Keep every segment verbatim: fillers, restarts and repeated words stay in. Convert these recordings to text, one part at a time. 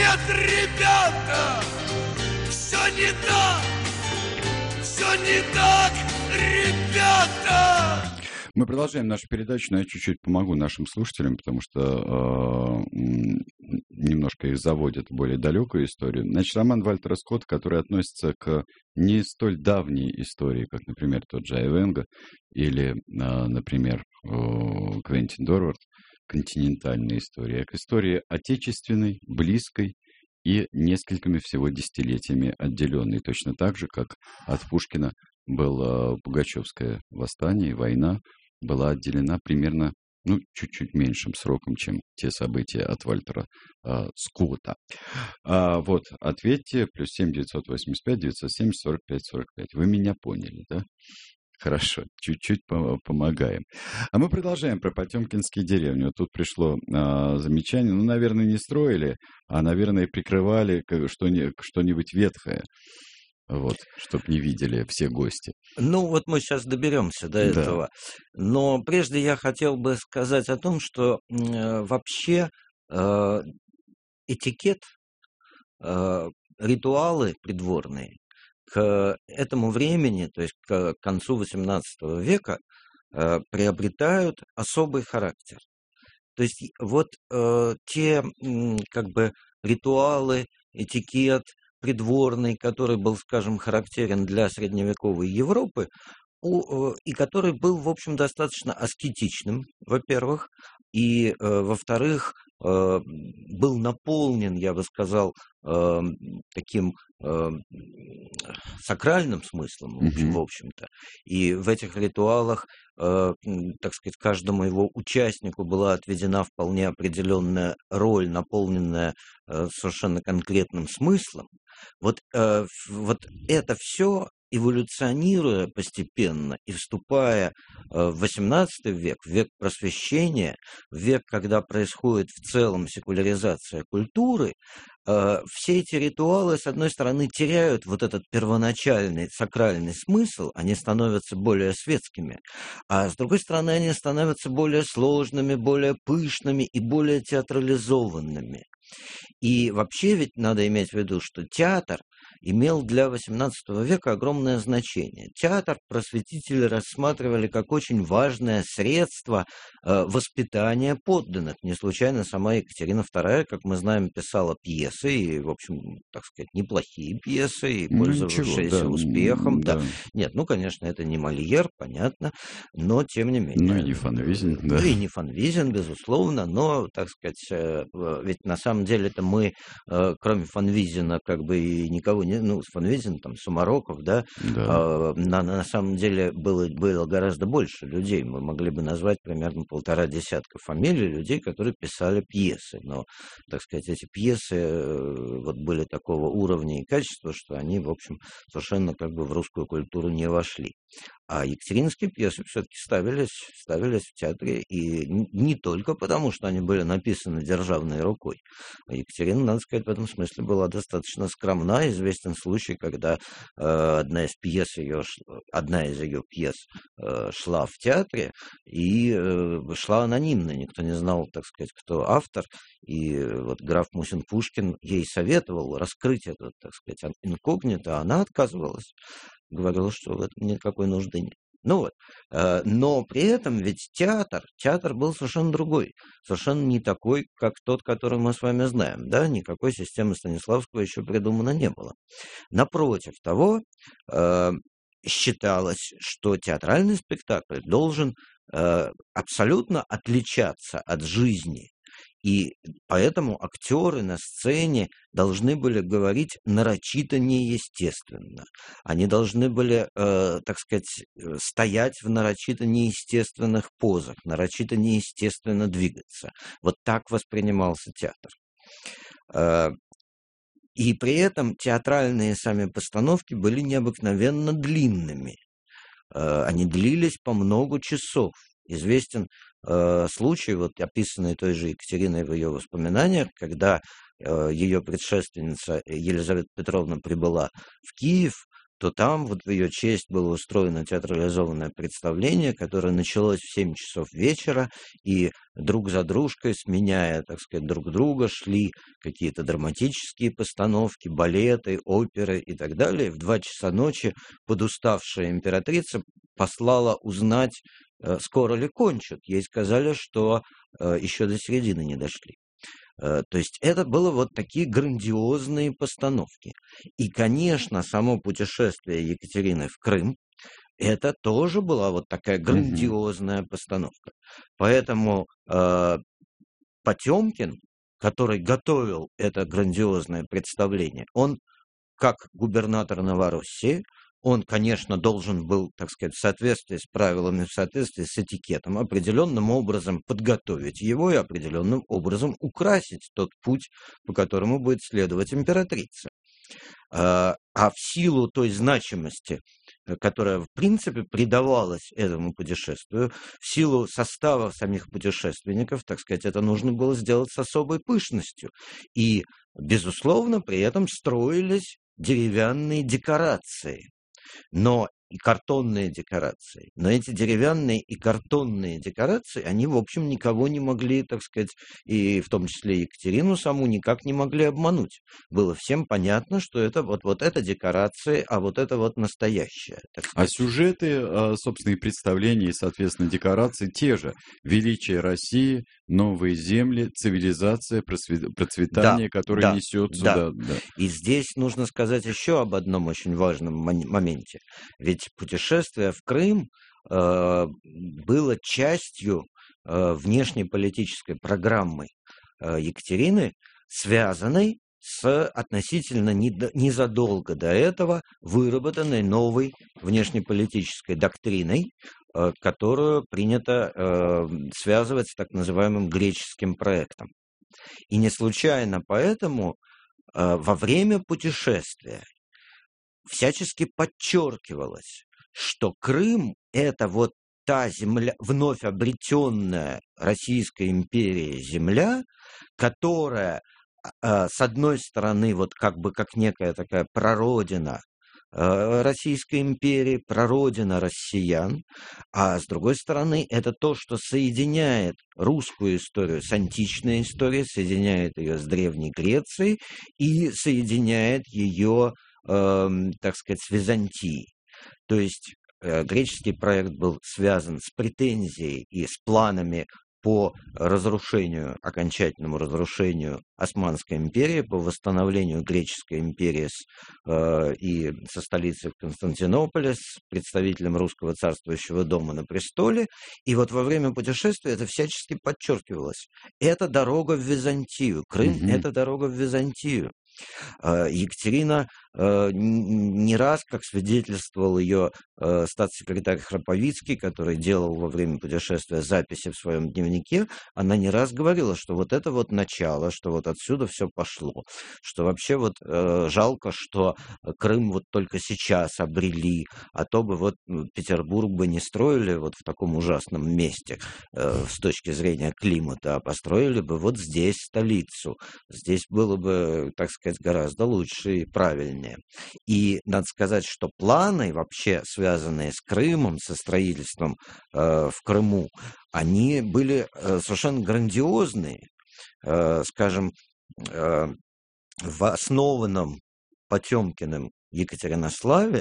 Нет, ребята, все не так, все не так, ребята. Мы продолжаем нашу передачу, но я чуть-чуть помогу нашим слушателям, потому что э, немножко их заводит в более далекую историю. Значит, роман Вальтера Скотта, который относится к не столь давней истории, как, например, тот же Айвенго или, э, например, э, Квентин Дорвард, континентальная история, а к истории отечественной, близкой и несколькими всего десятилетиями отделенной, точно так же, как от Пушкина было Пугачевское восстание, война была отделена примерно, ну, чуть-чуть меньшим сроком, чем те события от Вальтера э, Скотта. А, вот, ответьте, плюс семь девятьсот восемьдесят пять девятьсот семьдесят сорок пять сорок пять. Вы меня поняли, да? Хорошо, чуть-чуть помогаем. А мы продолжаем про потемкинские деревни. Вот тут пришло а, замечание. Ну, наверное, не строили, а, наверное, прикрывали что-нибудь, что-нибудь ветхое. Вот, чтоб не видели все гости. Ну, вот мы сейчас доберемся до Да. этого. Но прежде я хотел бы сказать о том, что э, вообще э, этикет, э, ритуалы придворные к этому времени, то есть к концу восемнадцатого века, э, приобретают особый характер. То есть вот э, те м, как бы ритуалы, этикет придворный, который был, скажем, характерен для средневековой Европы, у, э, и который был, в общем, достаточно аскетичным, во-первых, и, э, во-вторых, э, был наполнен, я бы сказал, э, таким э, сакральным смыслом, в общем- в Мгм. общем-то. И в этих ритуалах, э, м, так сказать, каждому его участнику была отведена вполне определенная роль, наполненная э, совершенно конкретным смыслом. Вот, э, ф- вот это все эволюционируя постепенно и вступая э, в восемнадцатый век, в век просвещения, в век, когда происходит в целом секуляризация культуры, э, все эти ритуалы, с одной стороны, теряют вот этот первоначальный сакральный смысл, они становятся более светскими, а с другой стороны, они становятся более сложными, более пышными и более театрализованными. И вообще ведь надо иметь в виду, что театр имел для восемнадцатого века огромное значение. Театр просветители рассматривали как очень важное средство э, воспитания подданных. Не случайно сама Екатерина вторая, как мы знаем, писала пьесы, и, в общем, так сказать, неплохие пьесы, и Ну, ничего, пользовавшиеся да, успехом. м, Да. да. Нет, ну, конечно, это не Мольер, понятно, но тем не Ну, и менее. не Фанвизин, э, да. И не Фанвизин, безусловно, но, так сказать, э, э, ведь на самом деле-то мы, э, кроме Фанвизина, как бы и никого не... Ну, Фанвизин, там, Сумароков, да, Да. а, на, на самом деле было, было гораздо больше людей. Мы могли бы назвать примерно полтора десятка фамилий людей, которые писали пьесы. Но, так сказать, эти пьесы э, вот были такого уровня и качества, что они, в общем, совершенно как бы в русскую культуру не вошли. А екатеринские пьесы все-таки ставились, ставились в театре, и н- не только потому, что они были написаны державной рукой. А Екатерина, надо сказать, в этом смысле была достаточно скромна. Известен случай, когда э, одна из пьес ее, ш- одна из ее пьес э, шла в театре, и э, шла анонимно, никто не знал, так сказать, кто автор. И э, вот граф Мусин-Пушкин ей советовал раскрыть это, так сказать, инкогнито, а она отказывалась. Говорила, что в этом никакой нужды нет. Ну вот, э, но при этом ведь театр, театр был совершенно другой, совершенно не такой, как тот, который мы с вами знаем, да, никакой системы Станиславского еще придумано не было. Напротив того, э, считалось, что театральный спектакль должен э, абсолютно отличаться от жизни. И поэтому актеры на сцене должны были говорить нарочито неестественно. Они должны были, э, так сказать, э, стоять в нарочито неестественных позах, нарочито неестественно двигаться. Вот так воспринимался театр. Э, И при этом театральные сами постановки были необыкновенно длинными. Э, Они длились по много часов. Известен э, случай, вот описанный той же Екатериной в ее воспоминаниях, когда э, ее предшественница Елизавета Петровна прибыла в Киев, то там вот в ее честь было устроено театрализованное представление, которое началось в семь часов вечера, и друг за дружкой, сменяя, так сказать, друг друга, шли какие-то драматические постановки, балеты, оперы и так далее. В два часа ночи подуставшая императрица послала узнать, э, скоро ли кончат. Ей сказали, что э, еще до середины не дошли. Э, То есть это было вот такие грандиозные постановки. И, конечно, само путешествие Екатерины в Крым, это тоже была вот такая Мгм. грандиозная постановка. Поэтому э, Потемкин, который готовил это грандиозное представление, он, как губернатор Новороссии, он, конечно, должен был, так сказать, в соответствии с правилами, в соответствии с этикетом, определенным образом подготовить его и определенным образом украсить тот путь, по которому будет следовать императрица. А а в силу той значимости, э, которая, в принципе, придавалась этому путешествию, в силу состава самих путешественников, так сказать, это нужно было сделать с особой пышностью. И, безусловно, при этом строились деревянные декорации, но и картонные декорации. Но эти деревянные и картонные декорации, они, в общем, никого не могли, так сказать, и в том числе Екатерину саму, никак не могли обмануть. Было всем понятно, что это вот, вот это декорации, а вот это вот настоящее, так А сказать. сюжеты, э, собственно, и представления, и, соответственно, декорации те же. Величие России, новые земли, цивилизация, просве- Да, процветание, которое да, несет да. сюда. Да. И здесь нужно сказать еще об одном очень важном мон- моменте. Ведь путешествие в Крым э, было частью э, внешнеполитической программы э, Екатерины, связанной с относительно недо- незадолго до этого выработанной новой внешнеполитической доктриной, э, которую принято э, связывать с так называемым греческим проектом. И не случайно поэтому э, во время путешествия всячески подчеркивалось, что Крым – это вот та земля, вновь обретенная Российской империей земля, которая, а, с одной стороны, вот как бы как некая такая прародина э, Российской империи, прародина россиян, а с другой стороны, это то, что соединяет русскую историю с античной историей, соединяет ее с Древней Грецией и соединяет ее, эм, так сказать, с Византией. То есть э, греческий проект был связан с претензией и с планами по разрушению, окончательному разрушению Османской империи, по восстановлению греческой империи с, э, и со столицей в Константинополе, с представителем русского царствующего дома на престоле. И вот во время путешествия это всячески подчеркивалось. Это дорога в Византию. Крым – Мгм. это дорога в Византию. Э, Екатерина э, н- не раз, как свидетельствовал ее э, статс-секретарь Храповицкий, который делал во время путешествия записи в своем дневнике, она не раз говорила, что вот это вот начало, что вот отсюда все пошло, что вообще вот э, жалко, что Крым вот только сейчас обрели, а то бы вот м, Петербург бы не строили вот в таком ужасном месте э, с точки зрения климата, а построили бы вот здесь столицу. Здесь было бы, так сказать, гораздо лучше и правильнее. И надо сказать, что планы вообще, связанные с Крымом, со строительством э, в Крыму, они были э, совершенно грандиозные. Э, скажем, э, в основанном Потемкиным Екатеринославе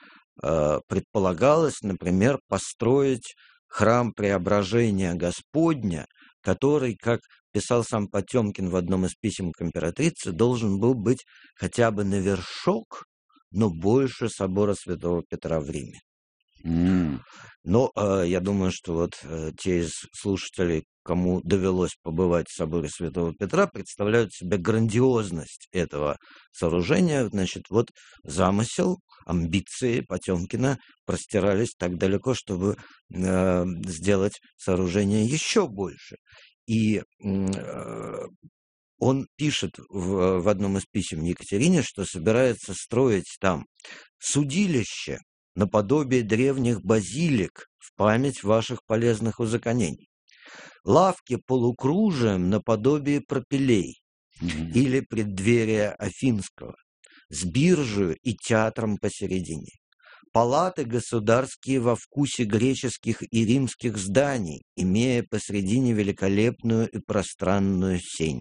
э, предполагалось, например, построить храм Преображения Господня, который, как писал сам Потемкин в одном из писем к императрице, должен был быть хотя бы на вершок, но больше собора Святого Петра в Риме. М. Но э, я думаю, что вот э, те из слушателей, кому довелось побывать в соборе Святого Петра, представляют себе грандиозность этого сооружения. Значит, вот замысел, амбиции Потемкина простирались так далеко, чтобы э, сделать сооружение еще больше. И м, э, он пишет в, в одном из писем Екатерине, что собирается строить там судилище наподобие древних базилик в память ваших полезных узаконений, лавки полукружием наподобие пропилей Мгм. или преддверия Афинского, с биржей и театром посередине. Палаты государские во вкусе греческих и римских зданий, имея посредине великолепную и пространную сень.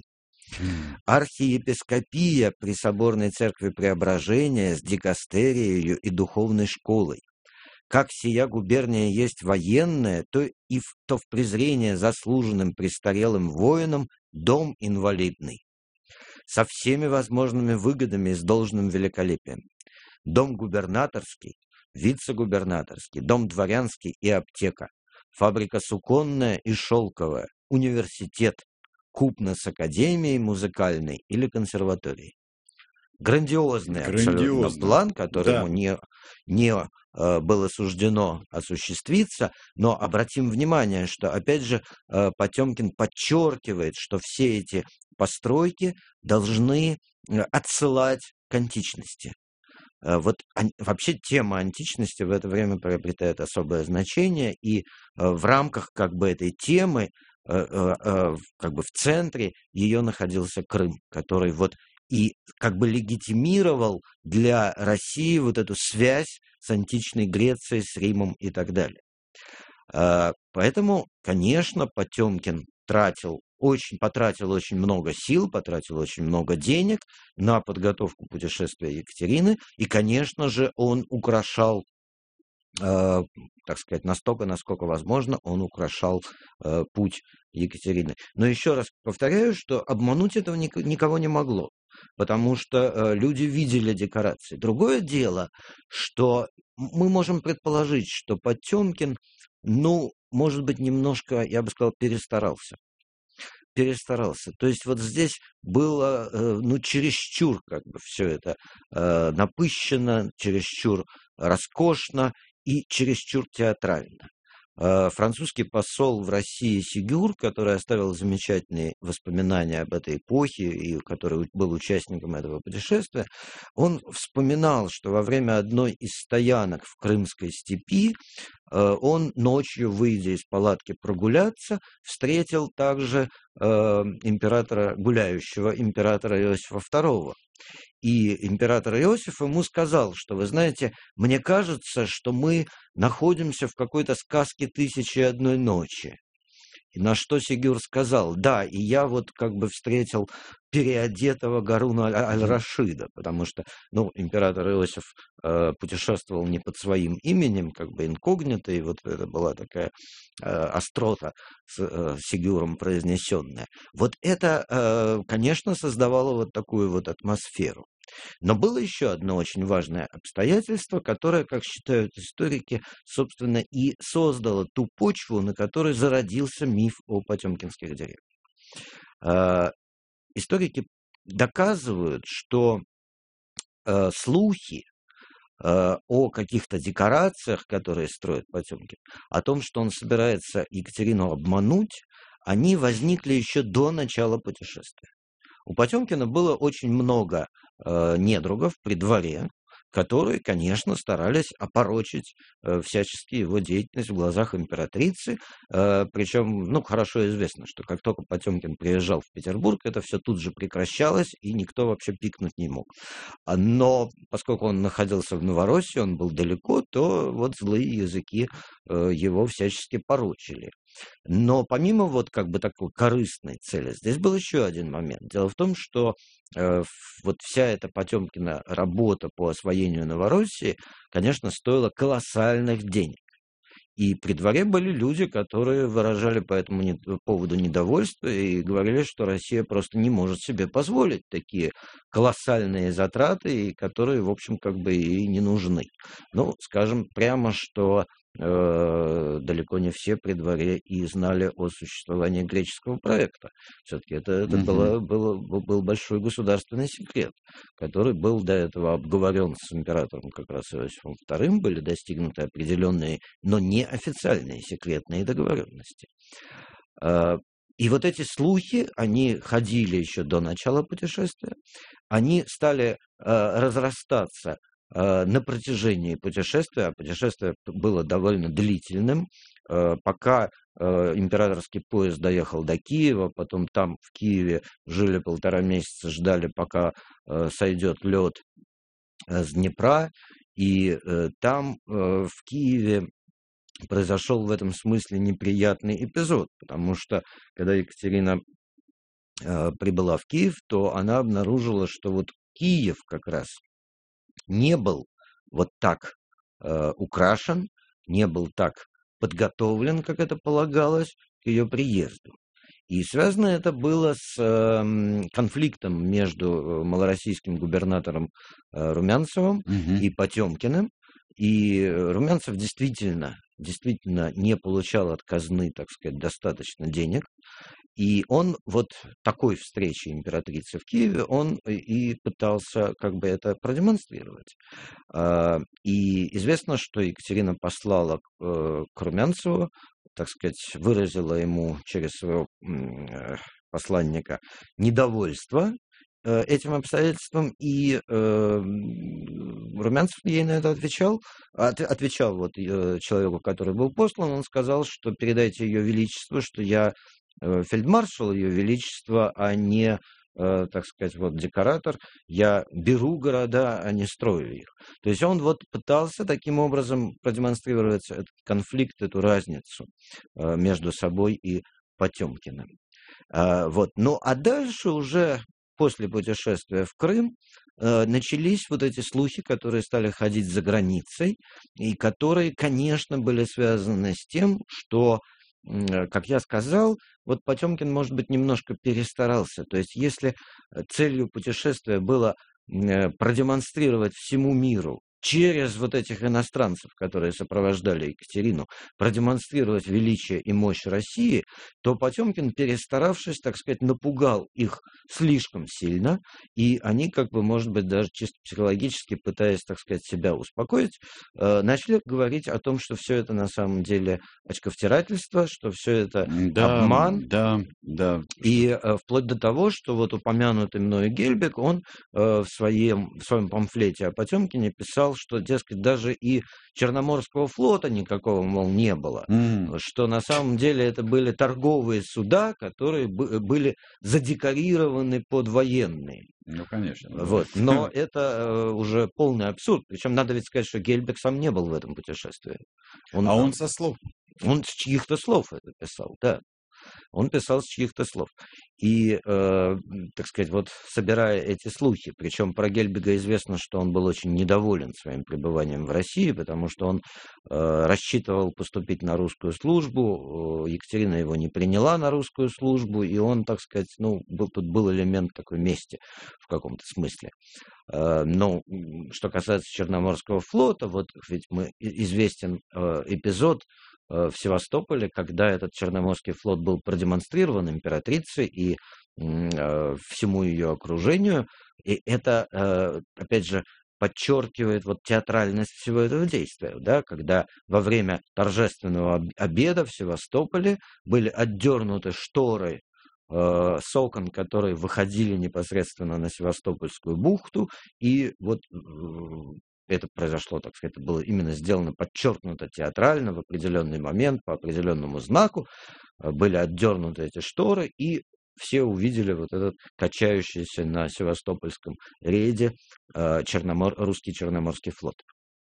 Архиепископия при соборной церкви Преображения с дикастерией и духовной школой. Как сия губерния есть военная, то и в, то в презрение заслуженным престарелым воинам дом инвалидный. Со всеми возможными выгодами и с должным великолепием. Дом губернаторский, вице-губернаторский, дом дворянский и аптека, фабрика суконная и шелковая, университет, купно с академией музыкальной или консерваторией. Грандиозный, Грандиозный. абсолютно план, которому да. не, не э, было суждено осуществиться, но обратим внимание, что, опять же, э, Потемкин подчеркивает, что все эти постройки должны отсылать к античности. Вот вообще тема античности в это время приобретает особое значение, и в рамках как бы этой темы, как бы в центре ее находился Крым, который вот и как бы легитимировал для России вот эту связь с античной Грецией, с Римом и так далее. Поэтому, конечно, Потемкин тратил очень, потратил очень много сил, потратил очень много денег на подготовку путешествия Екатерины, и, конечно же, он украшал, э, так сказать, настолько, насколько возможно, он украшал э, путь Екатерины. Но еще раз повторяю, что обмануть этого ник- никого не могло, потому что э, люди видели декорации. Другое дело, что мы можем предположить, что Потемкин, ну, может быть, немножко, я бы сказал, перестарался. перестарался. То есть вот здесь было, ну, чересчур как бы все это э, напыщено, чересчур роскошно и чересчур театрально. Э, французский посол в России Сигюр, который оставил замечательные воспоминания об этой эпохе и который был участником этого путешествия, он вспоминал, что во время одной из стоянок в Крымской степи э, он ночью, выйдя из палатки прогуляться, встретил также э, императора, гуляющего императора Иосифа второго. И император Иосиф ему сказал, что, вы знаете, мне кажется, что мы находимся в какой-то сказке «Тысячи и одной ночи». И на что Сигюр сказал: да, и я вот как бы встретил переодетого Гаруна аль-Рашида, потому что, ну, император Иосиф э, путешествовал не под своим именем, как бы инкогнито, и вот это была такая э, острота с э, Сигюром произнесенная. Вот это, э, конечно, создавало вот такую вот атмосферу. Но было еще одно очень важное обстоятельство, которое, как считают историки, собственно, и создало ту почву, на которой зародился миф о потемкинских деревьях. Историки доказывают, что слухи о каких-то декорациях, которые строит Потемкин, о том, что он собирается Екатерину обмануть, они возникли еще до начала путешествия. У Потемкина было очень много э, недругов при дворе, которые, конечно, старались опорочить э, всячески его деятельность в глазах императрицы. Э, причем, ну, хорошо известно, что как только Потемкин приезжал в Петербург, это все тут же прекращалось, и никто вообще пикнуть не мог. Но поскольку он находился в Новороссии, он был далеко, то вот злые языки э, его всячески порочили. Но помимо вот как бы такой корыстной цели, здесь был еще один момент. Дело в том, что э, вот вся эта Потемкина работа по освоению Новороссии, конечно, стоила колоссальных денег. И при дворе были люди, которые выражали по этому не, поводу недовольство и говорили, что Россия просто не может себе позволить такие колоссальные затраты, которые, в общем, как бы и не нужны. Ну, скажем прямо, что э, далеко не все при дворе и знали о существовании греческого проекта. Все-таки это, это mm-hmm. было, было, был большой государственный секрет, который был до этого обговорен с императором как раз Иосифом вторым, были достигнуты определенные, но не официальные секретные договоренности. И вот эти слухи, они ходили еще до начала путешествия, они стали разрастаться на протяжении путешествия, а путешествие было довольно длительным, пока императорский поезд доехал до Киева, потом там в Киеве жили полтора месяца, ждали, пока сойдет лед, с Днепра, и э, там, э, в Киеве, произошел в этом смысле неприятный эпизод, потому что, когда Екатерина э, прибыла в Киев, то она обнаружила, что вот Киев как раз не был вот так э, украшен, не был так подготовлен, как это полагалось, к ее приезду. И связано это было с э, конфликтом между малороссийским губернатором э, Румянцевым Мгм. и Потемкиным. И Румянцев действительно, действительно не получал от казны, так сказать, достаточно денег. И он вот такой встречи императрицы в Киеве, он и пытался как бы это продемонстрировать. А, И известно, что Екатерина послала к э, к Румянцеву, так сказать, выразила ему через своего м, э, посланника недовольство э, этим обстоятельством, и э, м, Румянцев ей на это отвечал, от- отвечал вот э, человеку, который был послан, он сказал, что передайте ее величеству, что я э, фельдмаршал ее величества, а не, э, так сказать, вот декоратор, я беру города, а не строю их. То есть он вот пытался таким образом продемонстрировать этот конфликт, эту разницу э, между собой и Потемкиным. А, Вот. Ну, а дальше уже после путешествия в Крым э, начались вот эти слухи, которые стали ходить за границей, и которые, конечно, были связаны с тем, что, м, э, как я сказал, вот Потемкин, может быть, немножко перестарался. То есть если э, целью путешествия было м, э, продемонстрировать всему миру через вот этих иностранцев, которые сопровождали Екатерину, продемонстрировать величие и мощь России, то Потемкин, перестаравшись, так сказать, напугал их слишком сильно, и они, как бы, может быть, даже чисто психологически, пытаясь, так сказать, себя успокоить, э, начали говорить о том, что все это на самом деле очковтирательство, что все это М, Да, обман, да, да. и э, вплоть до того, что вот упомянутый мною Гельбек, он э, в, своем, в своем памфлете о Потемкине писал, что, дескать, даже и Черноморского флота никакого, мол, не было, М, что на самом деле это были торговые суда, которые бы- были задекорированы под военные. Ну, конечно. ну, Вот. Но это э, уже полный абсурд. Причем надо ведь сказать, что Гельбек сам не был в этом путешествии. Он, А э, он со слов. он с чьих-то слов это писал, да. Он писал с чьих-то слов. И, э, м, так сказать, вот собирая эти слухи, причем про Гельбига известно, что он был очень недоволен своим пребыванием в России, потому что он э, рассчитывал поступить на русскую службу, э, Екатерина его не приняла на русскую службу, и он, так сказать, ну, был, тут был элемент такой мести в каком-то смысле. Э, Но м, что касается Черноморского флота, вот ведь мы и- известен э, эпизод э, в Севастополе, когда этот Черноморский флот был продемонстрирован императрицей и м, э, всему ее окружению. И это, э, опять же, подчеркивает вот театральность всего этого действия, да, когда во время торжественного об- обеда в Севастополе были отдернуты шторы э, с окон, которые выходили непосредственно на Севастопольскую бухту, и вот э, это произошло, так сказать, это было именно сделано подчеркнуто театрально в определенный момент, по определенному знаку, э, были отдернуты эти шторы, и все увидели вот этот качающийся на Севастопольском рейде э, Черномор, русский Черноморский флот.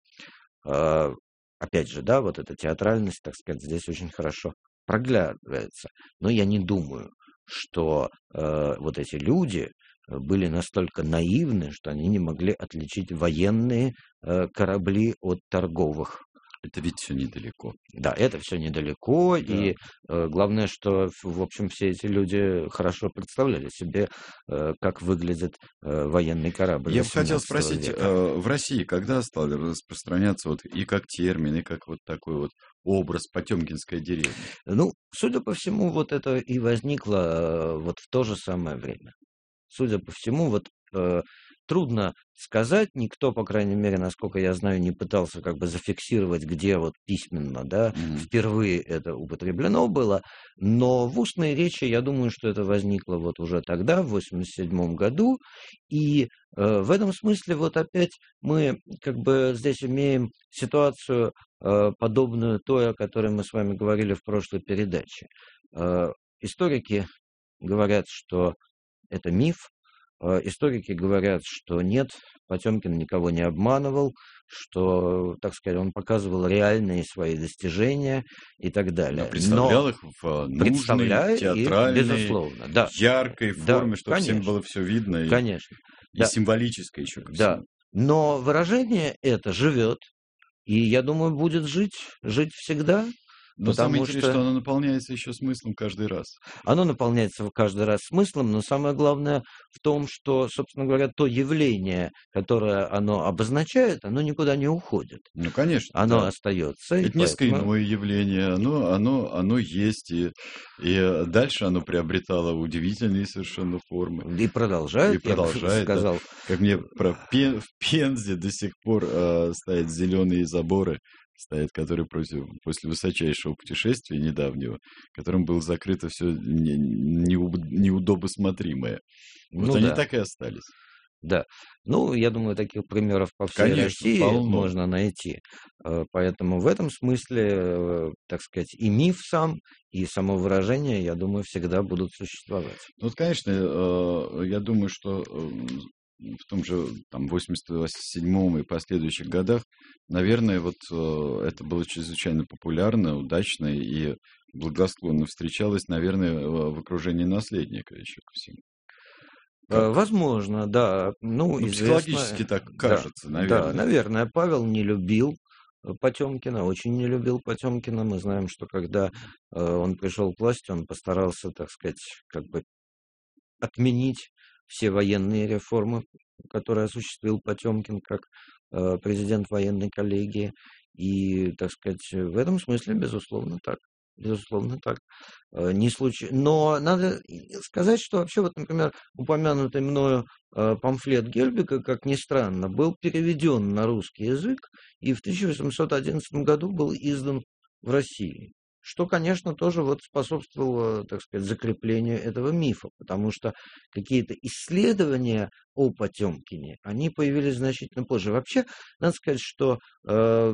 Э, Опять же, да, вот эта театральность, так сказать, здесь очень хорошо проглядывается. Но я не думаю, что э, вот эти люди э, были настолько наивны, что они не могли отличить военные э, корабли от торговых. Это ведь все недалеко. Да, это все недалеко, Да. и э, главное, что, в в общем, все эти люди хорошо представляли себе, э, как выглядит э, военный корабль Я бы хотел восемнадцатого спросить, века. э, в России когда стал распространяться вот и как термин, и как вот такой вот образ потемкинская деревня? Ну, судя по всему, вот это и возникло э, вот в то же самое время. Судя по всему, вот э, трудно сказать, никто, по крайней мере, насколько я знаю, не пытался как бы зафиксировать, где вот письменно, да, Мгм. впервые это употреблено было, но в устной речи, я думаю, что это возникло вот уже тогда, в восемьдесят седьмом году, и э, в этом смысле вот опять мы как бы здесь имеем ситуацию, э, подобную той, о которой мы с вами говорили в прошлой передаче. Э, Историки говорят, что это миф, Э, Историки говорят, что нет, Потемкин никого не обманывал, что, так сказать, он показывал реальные свои достижения и так Но далее. представлял Но их в а, нужной, представляя их, театральной, безусловно, да, яркой да, форме, чтобы всем конечно, было все видно и, конечно, и да, символическое еще ко да. всему. Но выражение это живет, и, я думаю, будет жить, жить всегда, Но самое потому интересное, что что оно наполняется еще смыслом каждый раз. оно наполняется в каждый раз смыслом, но самое главное в том, что, собственно говоря, то явление, которое оно обозначает, оно никуда не уходит. Ну, конечно, Оно да. остается, и Это несколько поэтому иное явление, оно, оно, оно есть, и, и дальше оно приобретало удивительные совершенно формы. и И продолжает, я бы продолжает, да. сказал. Как мне про Пен- в Пензе до сих пор э, стоят зеленые заборы, стоят, которые против, после высочайшего путешествия недавнего, которым было закрыто все не, неуб- неудобосмотримое. Вот Ну они да, так и остались. да. Ну, я думаю, таких примеров по всей Конечно, России полно. можно найти. Э, Поэтому в этом смысле, э, так сказать, и миф сам, и само выражение, я думаю, всегда будут существовать. Ну, вот, конечно, э, я думаю, что э, в том же там, восемьдесят седьмом и последующих годах, наверное, вот э, это было чрезвычайно популярно, удачно и благосклонно встречалось, наверное, э, в окружении наследника еще ко всему. Э, Как? Возможно, да. Ну, Ну, психологически известно, так да, кажется, да, наверное. наверное, Павел не любил э, Потемкина, очень не любил Потемкина. Мы знаем, что когда э, он пришел к власти, он постарался, так сказать, как бы отменить все военные реформы, которые осуществил Потемкин как э, президент военной коллегии. И, так сказать, в этом смысле, безусловно, так. Безусловно, так. Э, Не случай... Но надо и сказать, что вообще, вот, например, упомянутый мною э, памфлет Гельбека, как ни странно, был переведен на русский язык и в тысяча восемьсот одиннадцатом году был издан в России. Что, конечно, тоже вот способствовало, так сказать, закреплению этого мифа, потому что какие-то исследования о Потемкине, они появились значительно позже. Вообще, надо сказать, что э,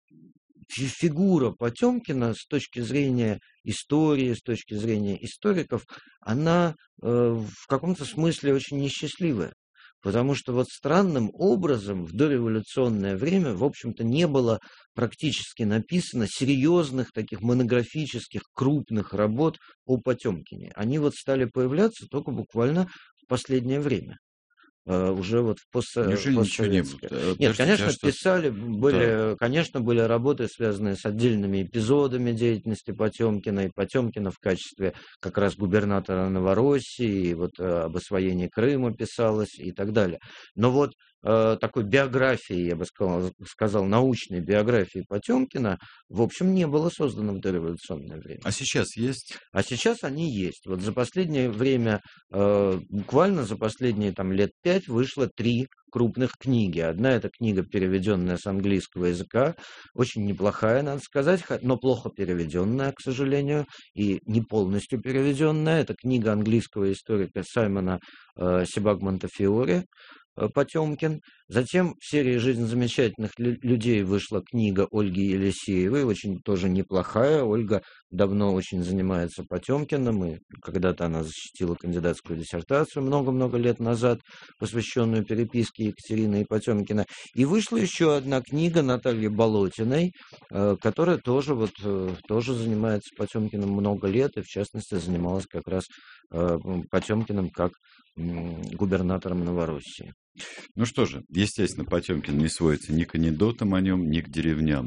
фи- фигура Потемкина с точки зрения истории, с точки зрения историков, она э, в каком-то смысле очень несчастливая. Потому что вот странным образом в дореволюционное время, в общем-то, не было практически написано серьезных таких монографических крупных работ о Потемкине. Они вот стали появляться только буквально в последнее время. Э, Уже вот в пост- Неужели ничего не было? постсоветское. Э, Нет, Подождите, а конечно, что... писали, Да. были, конечно, были работы, связанные с отдельными эпизодами деятельности Потемкина, и Потемкина в качестве как раз губернатора Новороссии, и вот э, об освоении Крыма писалось и так далее. Но вот э, такой биографии, я бы сказал, сказал, научной биографии Потемкина, в общем, не было создано в дореволюционное время. А сейчас есть? А сейчас они есть. Вот за последнее время, э, буквально за последние там, лет пять, вышло три крупных книги. Одна это книга, переведенная с английского языка, очень неплохая, надо сказать, хо- но плохо переведенная, к сожалению, и не полностью переведенная. Это книга английского историка Саймона э, Себагмонта-Фиоре э, «Потемкин». Затем в серии «Жизнь замечательных лю- людей» вышла книга Ольги Елисеевой, очень тоже неплохая. Ольга давно очень занимается Потемкиным, и когда-то она защитила кандидатскую диссертацию много-много лет назад, посвященную переписке Екатерины и Потемкина. И вышла еще одна книга Натальи Болотиной, э, которая тоже, вот, э, тоже занимается Потемкиным много лет, и в частности занималась как раз э, м, Потемкиным как м, губернатором Новороссии. Ну что же, естественно, Потемкин не сводится ни к анекдотам о нем, ни к деревням.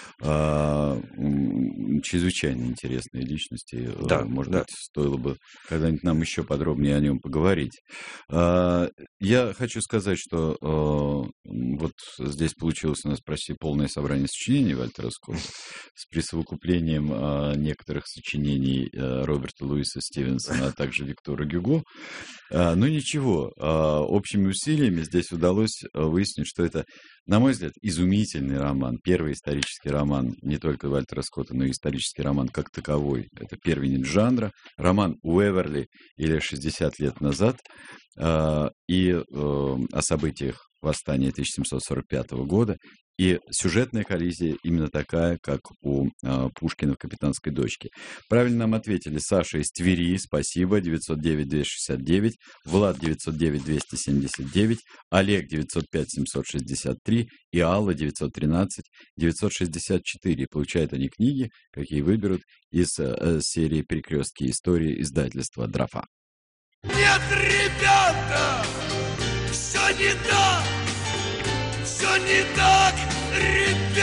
А, м, чрезвычайно интересные личности. А, Да, Может да. быть, стоило бы когда-нибудь нам еще подробнее о нем поговорить. А, Я хочу сказать, что а, м, вот здесь получилось у нас почти полное собрание сочинений Вальтера Скотта с присовокуплением а, некоторых сочинений а, Роберта Луиса Стивенсона, а также Виктора Гюго. А, Ну ничего, а, общими усилиями здесь удалось а, выяснить, что это, на мой взгляд, изумительный роман. Первый исторический роман не только Вальтера Скотта, но и исторический роман как таковой. Это первенец жанра. Роман Уэверли или «шестьдесят лет назад». а, И э, о событиях восстания тысяча семьсот сорок пятого года. И сюжетная коллизия именно такая, как у э, Пушкина в «Капитанской дочке». Правильно нам ответили Саша из Твери, спасибо, девятьсот девять двести шестьдесят девять, Влад девятьсот девять двести семьдесят девять, Олег девятьсот пять семьсот шестьдесят три и Алла девятьсот тринадцать девятьсот шестьдесят четыре. Получают они книги, какие выберут из э, серии «Перекрестки истории» издательства «Дрофа». Нет, ребята, все не так, все не так, ребята.